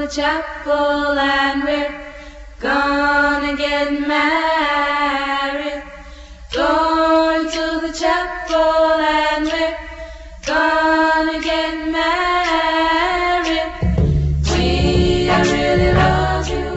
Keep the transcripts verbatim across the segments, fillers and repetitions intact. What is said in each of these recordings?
the chapel and we're gonna get married. Going to the chapel and we're gonna get married. We I really love you.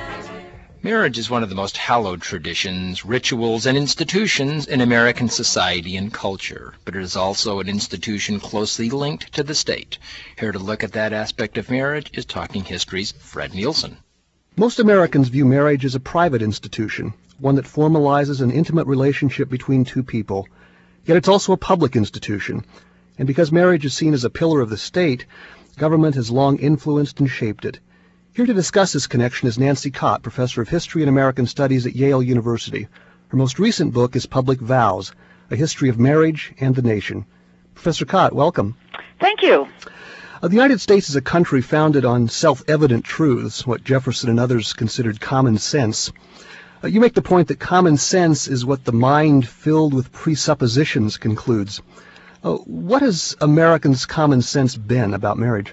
Marriage is one of the most hallowed traditions, rituals, and institutions in American society and culture, but it is also an institution closely linked to the state. Here to look at that aspect of marriage is Talking History's Fred Nielsen. Most Americans view marriage as a private institution, one that formalizes an intimate relationship between two people. Yet it's also a public institution, and because marriage is seen as a pillar of the state, government has long influenced and shaped it. Here to discuss this connection is Nancy Cott, Professor of History and American Studies at Yale University. Her most recent book is Public Vows, A History of Marriage and the Nation. Professor Cott, welcome. Thank you. Uh, the United States is a country founded on self-evident truths, what Jefferson and others considered common sense. Uh, you make the point that common sense is what the mind filled with presuppositions concludes. Uh, what has Americans' common sense been about marriage?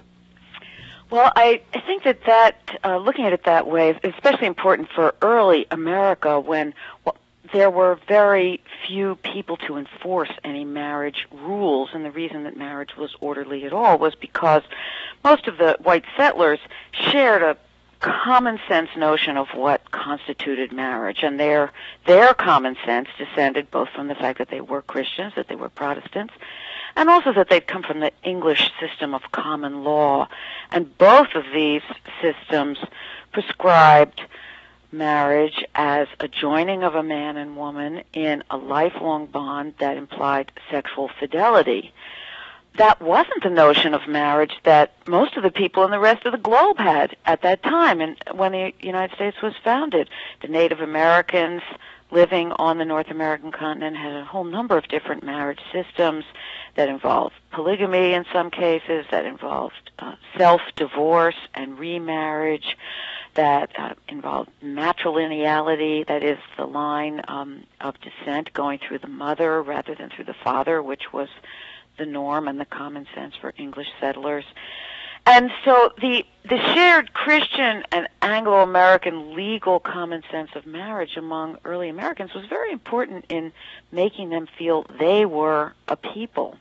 Well, I, I think that that, uh, looking at it that way, is especially important for early America when well, there were very few people to enforce any marriage rules, and the reason that marriage was orderly at all was because most of the white settlers shared a common sense notion of what constituted marriage, and their their common sense descended both from the fact that they were Christians, that they were Protestants, and also that they'd come from the English system of common law. And both of these systems prescribed marriage as a joining of a man and woman in a lifelong bond that implied sexual fidelity. That wasn't the notion of marriage that most of the people in the rest of the globe had at that time, and when the United States was founded. The Native Americans living on the North American continent had a whole number of different marriage systems that involved polygamy in some cases, that involved uh, self-divorce and remarriage, that uh, involved matrilineality, that is the line um, of descent going through the mother rather than through the father, which was the norm and the common sense for English settlers. And so the the shared Christian and Anglo-American legal common sense of marriage among early Americans was very important in making them feel they were a people.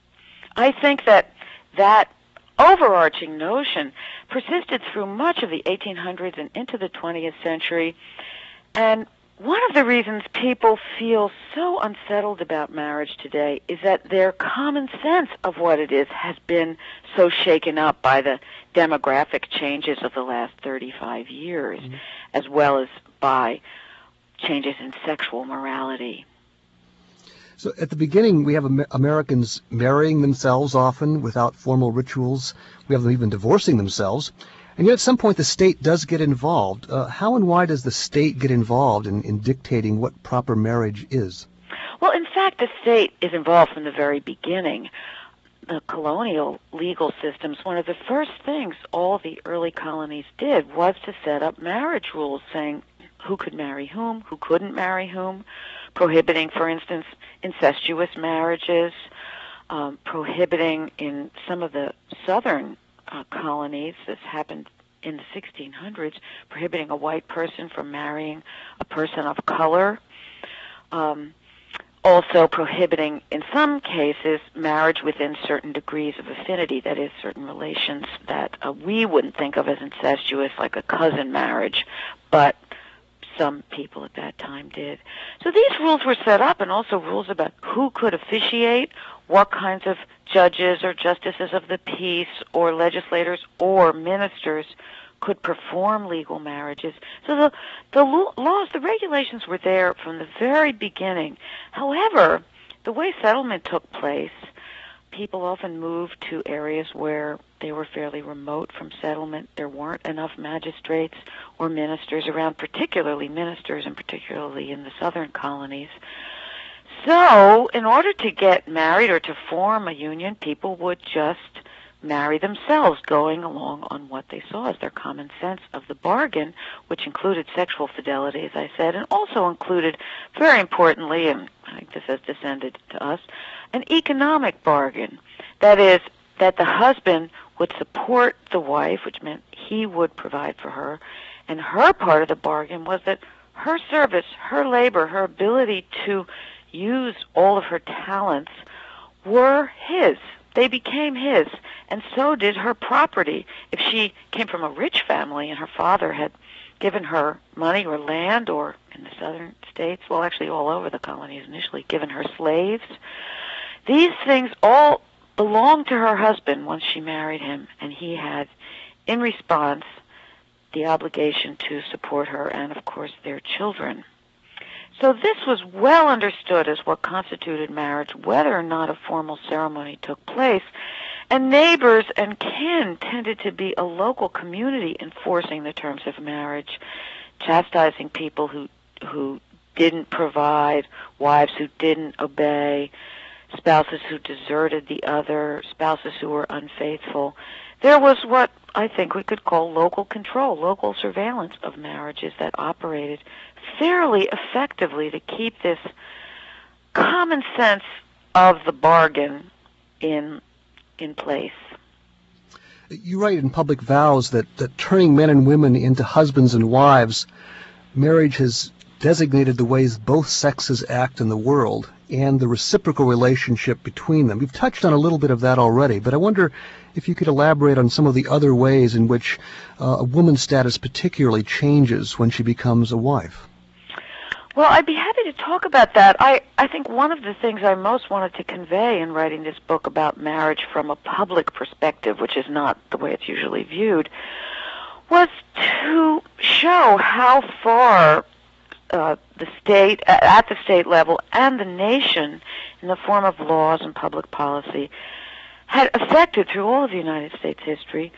I think that that overarching notion persisted through much of the eighteen hundreds and into the twentieth century, and one of the reasons people feel so unsettled about marriage today is that their common sense of what it is has been so shaken up by the demographic changes of the last thirty-five years, mm-hmm. as well as by changes in sexual morality. So at the beginning, we have Amer- Americans marrying themselves often without formal rituals. We have them even divorcing themselves. And yet at some point the state does get involved. Uh, how and why does the state get involved in, in dictating what proper marriage is? Well, in fact, the state is involved from the very beginning. The colonial legal systems, one of the first things all the early colonies did was to set up marriage rules saying who could marry whom, who couldn't marry whom, prohibiting, for instance, incestuous marriages, um, prohibiting in some of the southern Uh, colonies, this happened in the sixteen hundreds, prohibiting a white person from marrying a person of color. Um, also prohibiting, in some cases, marriage within certain degrees of affinity, that is, certain relations that uh, we wouldn't think of as incestuous, like a cousin marriage, but some people at that time did. So these rules were set up, and also rules about who could officiate, what kinds of judges or justices of the peace or legislators or ministers could perform legal marriages. So the, the laws, the regulations were there from the very beginning. However, the way settlement took place, people often moved to areas where they were fairly remote from settlement. There weren't enough magistrates or ministers around, particularly ministers, and particularly in the southern colonies. So, in order to get married or to form a union, people would just marry themselves, going along on what they saw as their common sense of the bargain, which included sexual fidelity, as I said, and also included, very importantly, and I think this has descended to us, an economic bargain. That is, that the husband would support the wife, which meant he would provide for her, and her part of the bargain was that her service, her labor, her ability to use all of her talents were his. They became his, and so did her property. If she came from a rich family and her father had given her money or land, or in the southern states, well, actually all over the colonies initially, given her slaves, these things all belonged to her husband once she married him, and he had, in response, the obligation to support her and, of course, their children. So this was well understood as what constituted marriage, whether or not a formal ceremony took place, and neighbors and kin tended to be a local community enforcing the terms of marriage, chastising people who who didn't provide, wives who didn't obey, spouses who deserted the other, spouses who were unfaithful. There was what I think we could call local control, local surveillance of marriages that operated fairly effectively to keep this common sense of the bargain in in place. You write in Public Vows that, that turning men and women into husbands and wives, marriage has designated the ways both sexes act in the world and the reciprocal relationship between them. You've touched on a little bit of that already, but I wonder if you could elaborate on some of the other ways in which uh, a woman's status particularly changes when she becomes a wife. Well, I'd be happy to talk about that. I, I think one of the things I most wanted to convey in writing this book about marriage from a public perspective, which is not the way it's usually viewed, was to show how far uh, the state, at the state level, and the nation, in the form of laws and public policy, had affected through all of the United States history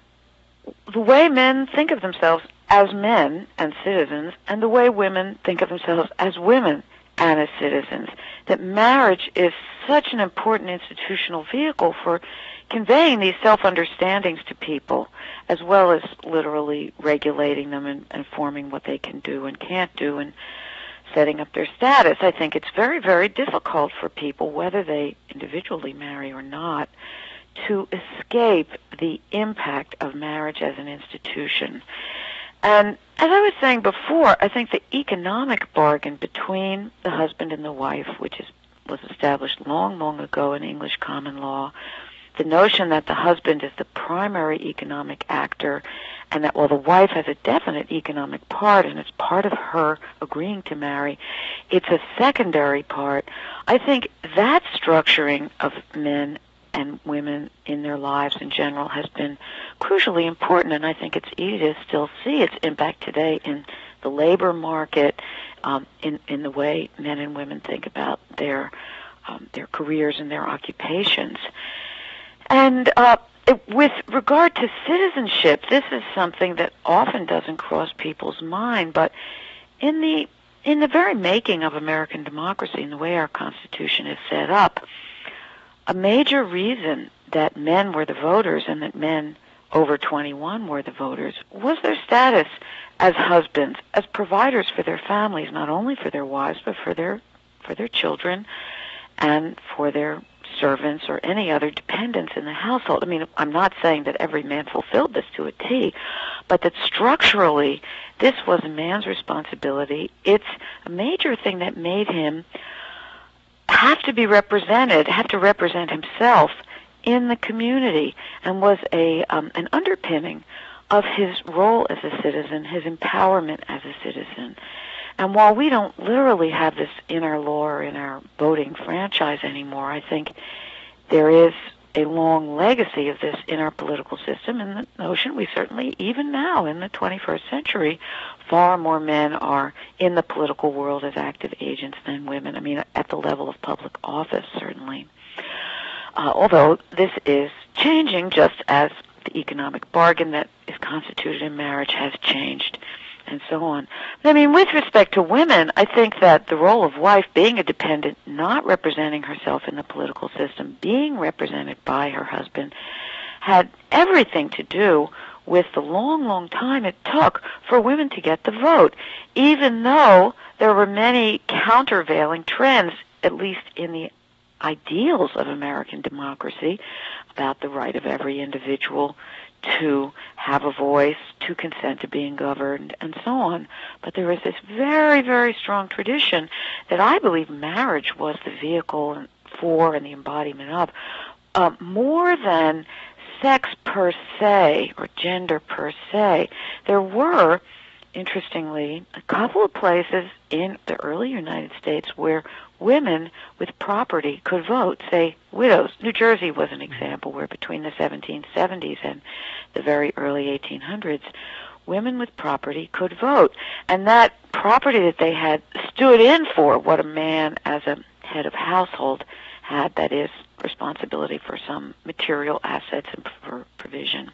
the way men think of themselves as men and citizens, and the way women think of themselves as women and as citizens. That marriage is such an important institutional vehicle for conveying these self-understandings to people, as well as literally regulating them and, and forming what they can do and can't do and setting up their status. I think it's very, very difficult for people, whether they individually marry or not, to escape the impact of marriage as an institution. And as I was saying before, I think the economic bargain between the husband and the wife, which is, was established long, long ago in English common law, the notion that the husband is the primary economic actor and that while the wife has a definite economic part and it's part of her agreeing to marry, it's a secondary part. I think that structuring of men and women in their lives in general has been crucially important, and I think it's easy to still see its impact today in the labor market, um, in, in the way men and women think about their um, their careers and their occupations. And uh, it, with regard to citizenship, this is something that often doesn't cross people's mind, but in the in the very making of American democracy and the way our Constitution is set up, a major reason that men were the voters and that men over twenty-one were the voters was their status as husbands, as providers for their families, not only for their wives, but for their for their children and for their servants or any other dependents in the household. I mean, I'm not saying that every man fulfilled this to a T, but that structurally this was a man's responsibility. It's a major thing that made him have to be represented, have to represent himself in the community, and was a um, an underpinning of his role as a citizen, his empowerment as a citizen. And while we don't literally have this in our law or in our voting franchise anymore, I think there is a long legacy of this in our political system, and the notion we certainly, even now in the twenty-first century, far more men are in the political world as active agents than women. I mean, at the level of public office, certainly. Uh, although this is changing, just as the economic bargain that is constituted in marriage has changed, and so on. I mean, with respect to women, I think that the role of wife, being a dependent, not representing herself in the political system, being represented by her husband, had everything to do with the long, long time it took for women to get the vote, even though there were many countervailing trends, at least in the ideals of American democracy, about the right of every individual to have a voice, to consent to being governed, and so on. But there is this very, very strong tradition that I believe marriage was the vehicle for and the embodiment of, uh, more than sex per se or gender per se. There were, interestingly, a couple of places in the early United States where women with property could vote, say widows. New Jersey was an example where between the seventeen seventies and the very early eighteen hundreds, women with property could vote. And that property that they had stood in for what a man as a head of household had, that is, responsibility for some material assets and for provision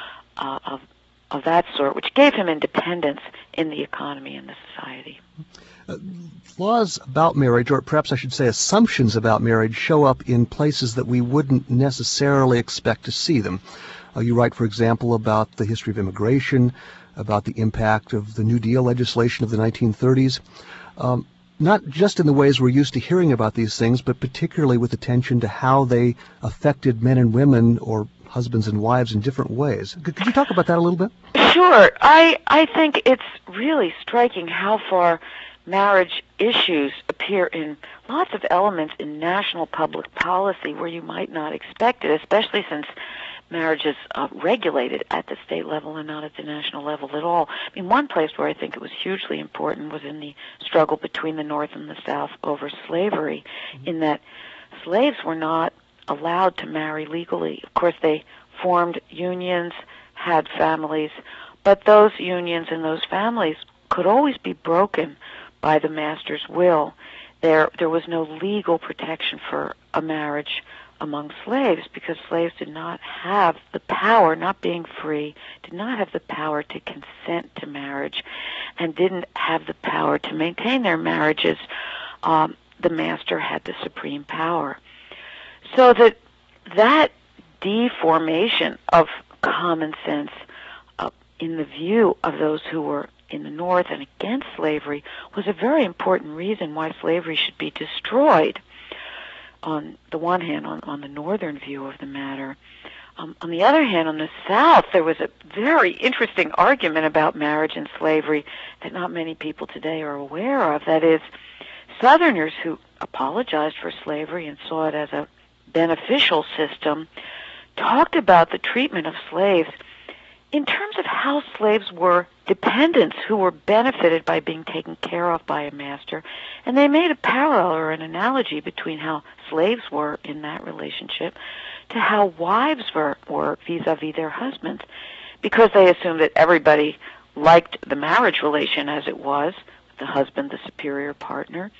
uh, of of that sort, which gave him independence in the economy and the society. Uh, laws about marriage, or perhaps I should say assumptions about marriage, show up in places that we wouldn't necessarily expect to see them. Uh, you write, for example, about the history of immigration, about the impact of the New Deal legislation of the nineteen thirties, um, not just in the ways we're used to hearing about these things, but particularly with attention to how they affected men and women, or husbands and wives, in different ways. Could, could you talk about that a little bit? Sure. I, I think it's really striking how far marriage issues appear in lots of elements in national public policy where you might not expect it, especially since marriage is uh, regulated at the state level and not at the national level at all. I mean, one place where I think it was hugely important was in the struggle between the North and the South over slavery, mm-hmm. in that slaves were not allowed to marry legally. Of course, they formed unions, had families, but those unions and those families could always be broken by the master's will. There, there was no legal protection for a marriage among slaves because slaves did not have the power, not being free, did not have the power to consent to marriage and didn't have the power to maintain their marriages. Um, the master had the supreme power. So that that deformation of common sense uh, in the view of those who were in the North and against slavery was a very important reason why slavery should be destroyed. On the one hand, on, on the northern view of the matter. Um, on the other hand, on the South, there was a very interesting argument about marriage and slavery that not many people today are aware of. That is, Southerners who apologized for slavery and saw it as a beneficial system talked about the treatment of slaves in terms of how slaves were dependents who were benefited by being taken care of by a master, and they made a parallel or an analogy between how slaves were in that relationship to how wives were, were vis-a-vis their husbands, because they assumed that everybody liked the marriage relation as it was, the husband the superior partner.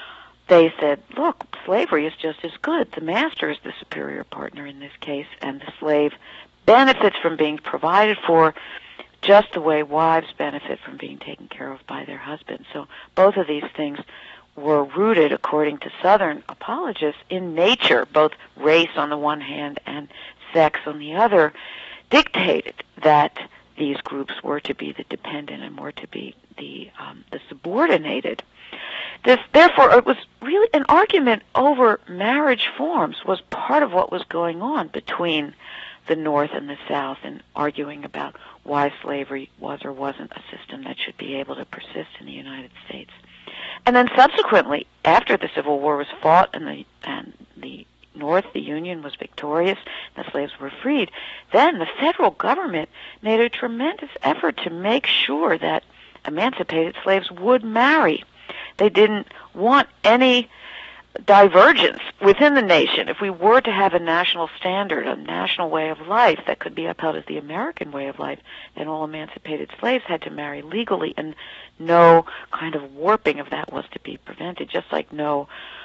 They said, look, slavery is just as good. The master is the superior partner in this case, and the slave benefits from being provided for just the way wives benefit from being taken care of by their husbands. So both of these things were rooted, according to Southern apologists, in nature. Both race on the one hand and sex on the other dictated that these groups were to be the dependent and were to be the um, the subordinated. This, therefore, it was really an argument over marriage forms was part of what was going on between the North and the South, and arguing about why slavery was or wasn't a system that should be able to persist in the United States. And then subsequently, after the Civil War was fought and the and the North, the Union, was victorious, the slaves were freed, then the federal government made a tremendous effort to make sure that emancipated slaves would marry. They didn't want any divergence within the nation. If we were to have a national standard, a national way of life that could be upheld as the American way of life, then all emancipated slaves had to marry legally, and no kind of warping of that was to be prevented, just like no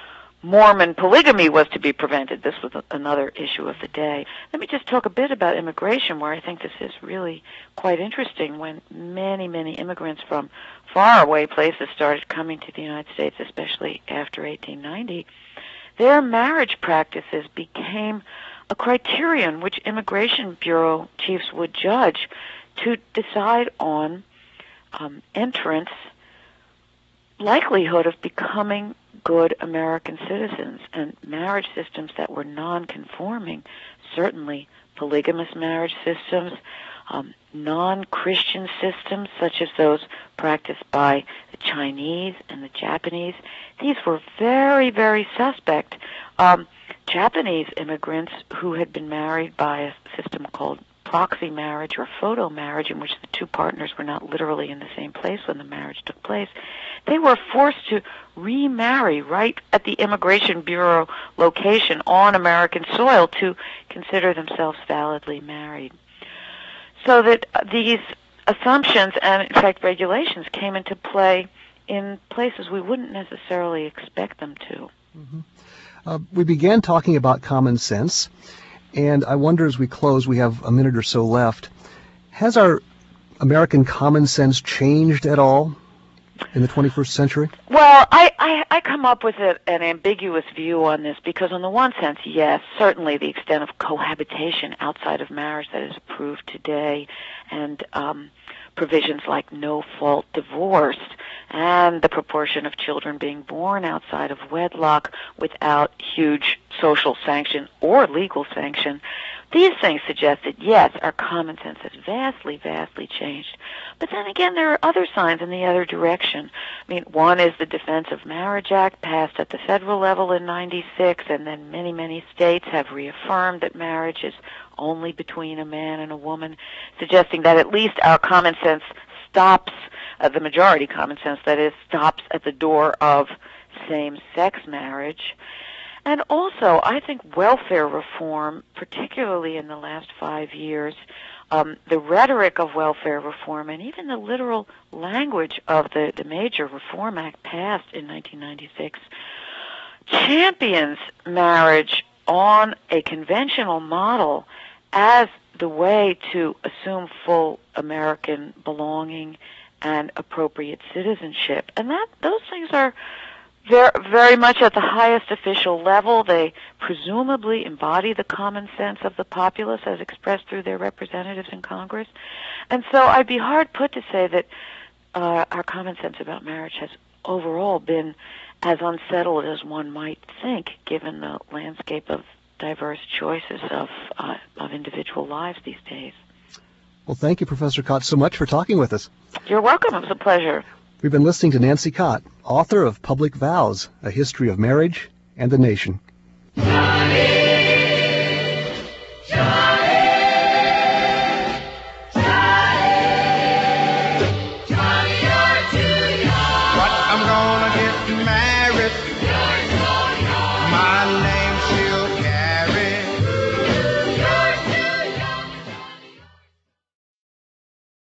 Mormon polygamy was to be prevented. This was another issue of the day. Let me just talk a bit about immigration, where I think this is really quite interesting. When many, many immigrants from faraway places started coming to the United States, especially after eighteen ninety, their marriage practices became a criterion which Immigration Bureau chiefs would judge to decide on um, entrance likelihood of becoming good American citizens, and marriage systems that were non-conforming, certainly polygamous marriage systems, um, non-Christian systems such as those practiced by the Chinese and the Japanese, these were very, very suspect. Um, Japanese immigrants who had been married by a system called proxy marriage or photo marriage, in which the two partners were not literally in the same place when the marriage took place, they were forced to remarry right at the Immigration Bureau location on American soil to consider themselves validly married. So that these assumptions and, in fact, regulations came into play in places we wouldn't necessarily expect them to. Mm-hmm. Uh, we began talking about common sense, and I wonder as we close, we have a minute or so left, has our American common sense changed at all in the twenty-first century? Well, I, I, I come up with a, an ambiguous view on this because on the one sense, yes, certainly the extent of cohabitation outside of marriage that is approved today, and um, provisions like no-fault divorce, and the proportion of children being born outside of wedlock without huge social sanction or legal sanction, these things suggest that, yes, our common sense has vastly, vastly changed. But then again, there are other signs in the other direction. I mean, one is the Defense of Marriage Act passed at the federal level in ninety-six, and then many, many states have reaffirmed that marriage is only between a man and a woman, suggesting that at least our common sense stops, uh, the majority common sense, that is, stops at the door of same-sex marriage. And also, I think welfare reform, particularly in the last five years, um, the rhetoric of welfare reform and even the literal language of the, the Major Reform Act passed in nineteen ninety-six champions marriage on a conventional model as the way to assume full American belonging and appropriate citizenship. And that those things are very, very much at the highest official level. They presumably embody the common sense of the populace as expressed through their representatives in Congress. And so I'd be hard put to say that uh, our common sense about marriage has overall been as unsettled as one might think, given the landscape of diverse choices of uh, of individual lives these days. Well, thank you, Professor Cott, so much for talking with us. You're welcome. It was a pleasure. We've been listening to Nancy Cott, author of Public Vows, A History of Marriage and the Nation.